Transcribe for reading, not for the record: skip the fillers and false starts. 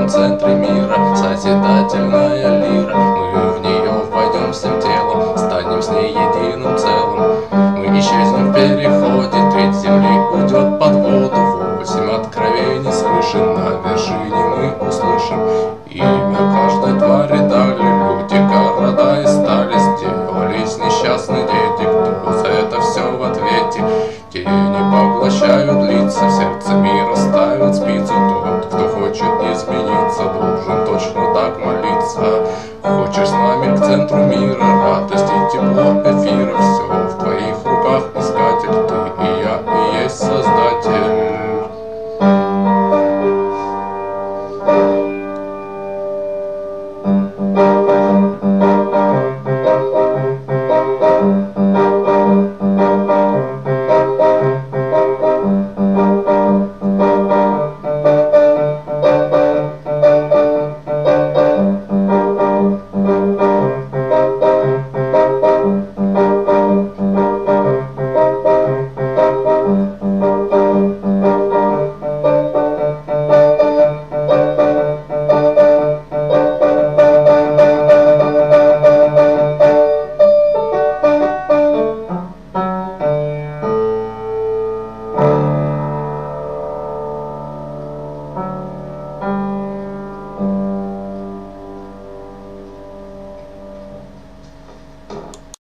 самом центре мира созидательная лира. Мы в нее войдем всем телом, станем с ней единым целым. Мы исчезнем в переходе, треть земли уйдет под воду. 8 откровений свыше на вершине